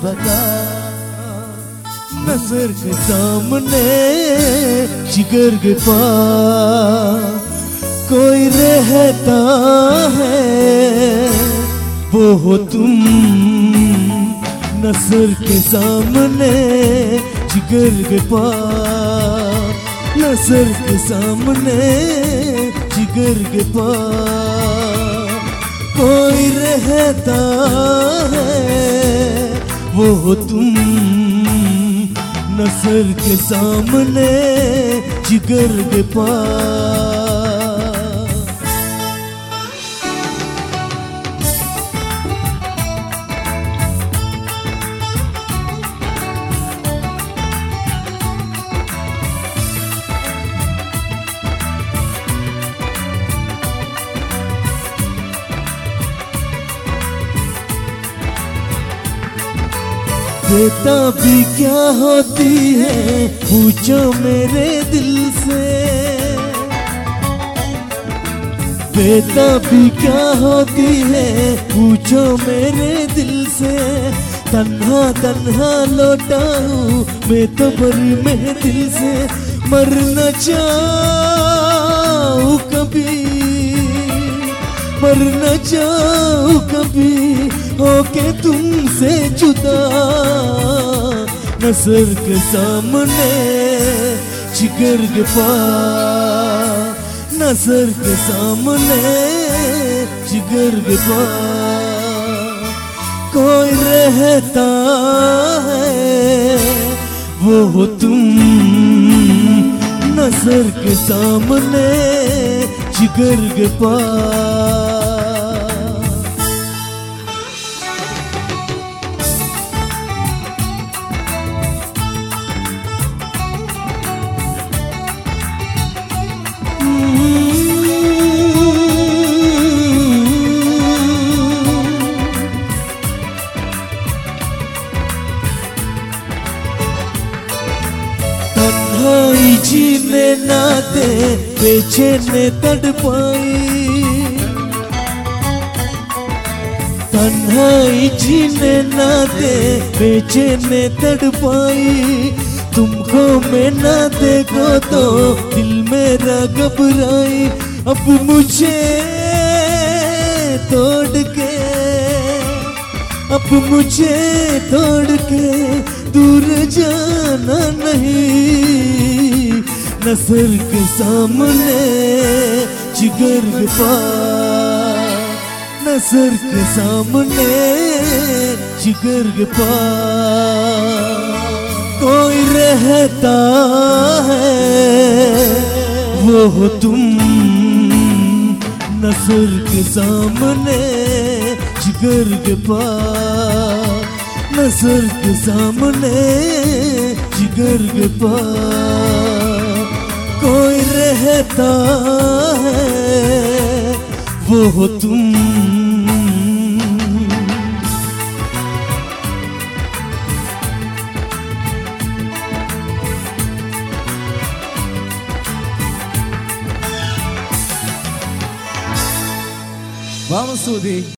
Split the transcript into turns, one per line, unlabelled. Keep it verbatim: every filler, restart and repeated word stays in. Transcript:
बता। नजर के सामने जिगर के पास कोई रहता है, वो हो तुम। नजर के सामने जिगर के पास, नजर के सामने जिगर के पास कोई रहता है, वो हो तुम। नजर के सामने जिगर के पास। बेताबी क्या होती है पूछो मेरे दिल से, बेताबी क्या होती है पूछो मेरे दिल से। तन्हा तन्हा लौटा हूँ मैं तो बड़ी मैं दिल से, मर न जाऊँ कभी, मर न जाऊँ कभी होके तुमसे जुदा। नजर के सामने जिगर के पास, नजर के सामने जिगर के पास कोई रहता है, वो हो तुम। नजर के सामने जिगर के पास। तन्हाई जीने ना दे बेचैने तड़पाई, तन्हाई जीने ना दे बेचैने तड़पाई। तुमको मैं ना देखो तो दिल मेरा घबराई। अब मुझे तोड़ के, अब मुझे तोड़ के दूर जाना नहीं। नजर के सामने जिगर के पास, नजर के सामने जिगर के पास कोई रहता है, वो हो तुम। नजर के सामने जिगर के पास, नजर के सामने जिगर के पास कोई रहता है, वो हो तुम।
Vamos, Sudi.